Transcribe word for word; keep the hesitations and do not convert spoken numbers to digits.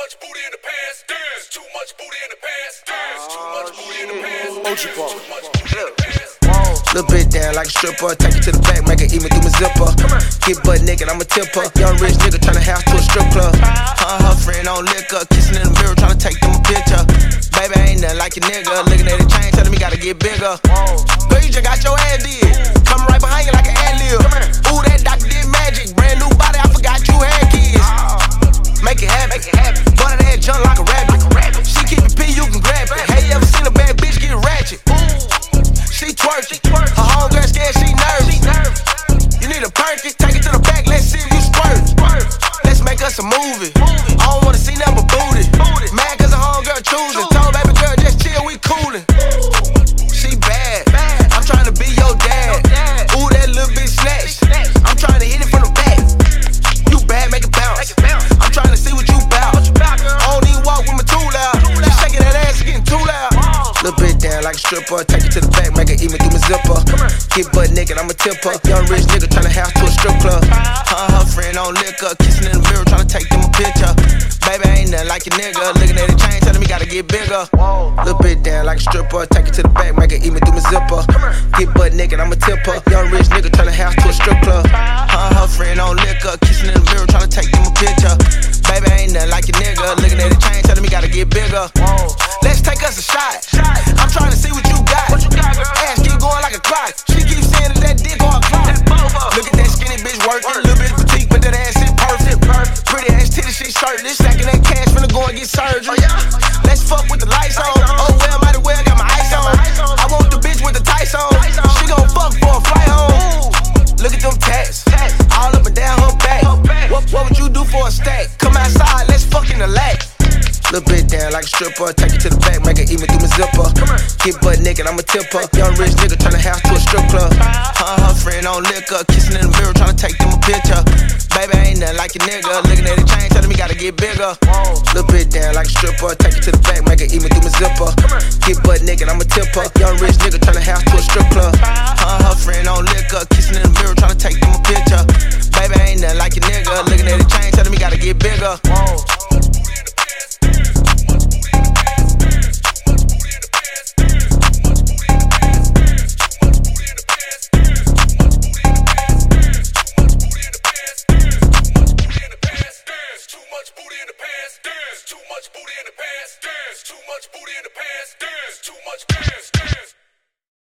much booty in the pants, dance. Too much booty in the pants, dance. Too much booty in the pants, too much booty in the pants. Little bit down like a stripper, take it to the back, make it even through my zipper. Get butt naked, I'm a tipper. Young rich nigga tryna house to a strip club. Her and her friend on liquor, kissing in the mirror, tryna take them a picture. Baby, I ain't nothing like a nigga. Looking at the chain, telling me gotta get bigger. Girl, you just got your ass did. Coming right behind you like an ad-lib. Ooh, that doctor did magic. Brand new body, I forgot you had kids. Make it happen. Butt of that junk like a rabbit. She keep it P, you can grab it. Hey, you ever seen a bad bitch get ratchet? She twerking. Her homegirl scared, she nervous. You need a perky, take it to the back, let's see if you squirt. Let's make us a movie. I don't wanna see nothing but booty. Mad cause her homegirl choosing. Told baby girl, just chill, we coolin'. She bad, I'm tryna be your dad. Ooh, that little bitch snatched. I'm tryna hit it from the back. You bad, make it bounce. I'm tryna see what you bout. I don't even walk with my tool out. You shaking that ass, getting too loud. Little bit down like a stripper, take it to the back, make it even through my zipper. Get butt naked, I'm a tipper. Young rich nigga tryna house to a strip club. Her and her friend on liquor, kissing in the mirror, tryna take them a picture. Baby, I ain't nothing like a nigga. Looking at the chain, telling me gotta get bigger. Little bit down like a stripper, take it to the back, make it even through my zipper. Get butt naked, I'm a tipper. Young rich nigga tryna house to a strip club. Her and her friend on liquor, kissing in the mirror, tryna take them a picture. Baby, I ain't nothing like a nigga. Looking at the chain, telling me gotta get bigger. Let's take us a shot. I'm trying to see what you got. Ass keep going like a clock. She keep saying that that dick on her clock. Look at that skinny bitch working. A little bit of petite, but that ass is perfect. Pretty ass titty, she shirtless. Stacking that cash, finna go and get surgery. Let's fuck with the lights on. Oh well, might as well got my ice on. I want the bitch with the tights on. She gon' fuck for a flight home. Look at them tats, all up and down her back. What, what would you do for a stack? Come outside, let's fuck in the lack. Little bit down like a stripper, take it to the back, make it even through my zipper. Get butt naked, I'm a tipper. Young rich nigga tryna house to a strip club. Her and her friend on liquor, kissing in the mirror, tryna take them a picture. Baby, I ain't nothing like a nigga. Looking at the chain, telling me gotta get bigger. Little bit down like a stripper, take it to the back, make it even through my zipper. Get butt naked, I'm a tipper. Young rich nigga tryna house to a strip club. Her and her friend on liquor, kissing in the mirror, tryna take them